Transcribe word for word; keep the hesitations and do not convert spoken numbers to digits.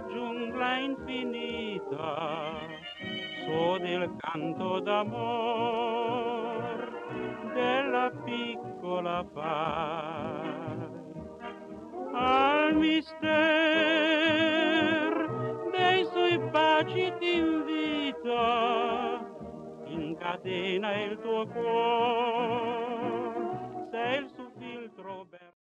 giungla infinita, s'ode il canto d'amor della piccola fai. Al mister dei suoi baci t'invita, incatena il tuo cuore